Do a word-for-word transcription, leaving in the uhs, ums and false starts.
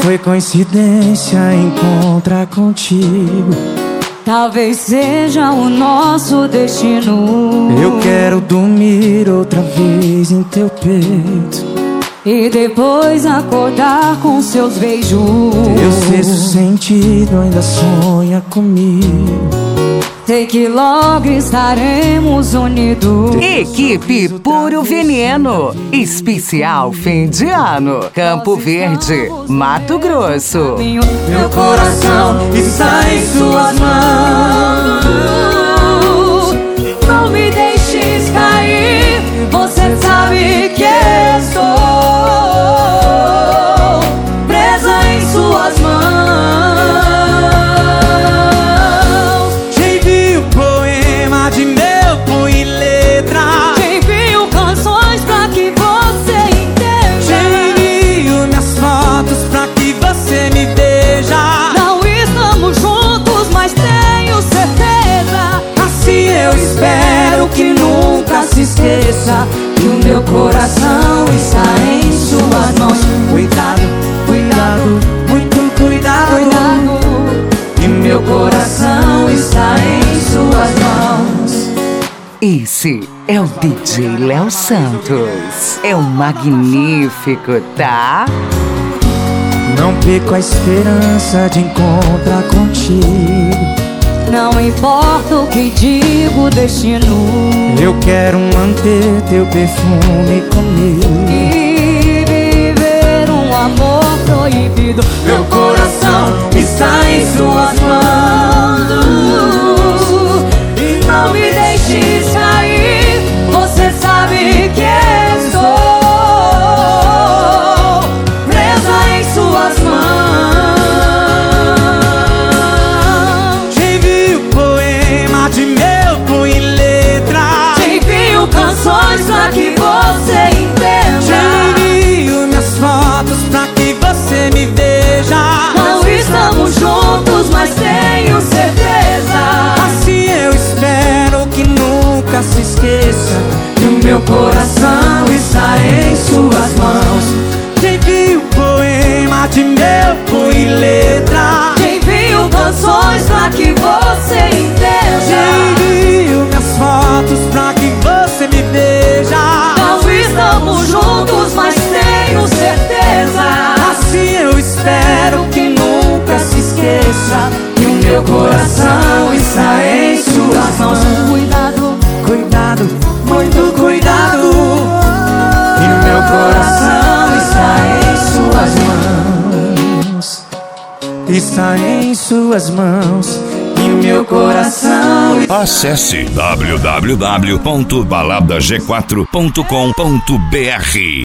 foi coincidência encontrar contigo. Talvez seja o nosso destino. Eu quero dormir outra vez em teu peito e depois acordar com seus beijos. Teu sexto sentido ainda sonha comigo. Sei que logo estaremos unidos. Equipe Puro Veneno, especial fim de ano, Campo Verde, Mato Grosso. Meu coração está em suas mãos. Não me deixes cair, você sabe que estou presa em suas mãos. Espero que nunca se esqueça que o meu coração está em suas mãos. Cuidado, cuidado, muito cuidado, cuidado. E meu coração está em suas mãos. Esse é o D J Léo Santos. É um magnífico, tá? Não perco a esperança de encontrar contigo. Não importa o que diga o destino, eu quero manter teu perfume comigo e viver um amor proibido. Meu coração está em suas mãos. E não me deixes cair, você sabe que estou presa em suas mãos. Pra que você entenda, te envio minhas fotos pra que você me veja. Não estamos juntos, mas tenho certeza. Assim eu espero que nunca se esqueça que o meu coração está em suas mãos. Te envio poema de meu punho e letra. Te envio canções pra que você entenda. Te envio minhas fotos pra que você me veja. Não estamos juntos, mas tenho certeza. Assim eu espero que nunca se esqueça que o meu coração está em suas mãos. Cuidado, cuidado, muito cuidado. E o meu coração está em suas mãos. Está em suas mãos. E o meu coração. Acesse w w w ponto balada g quatro ponto com ponto b r.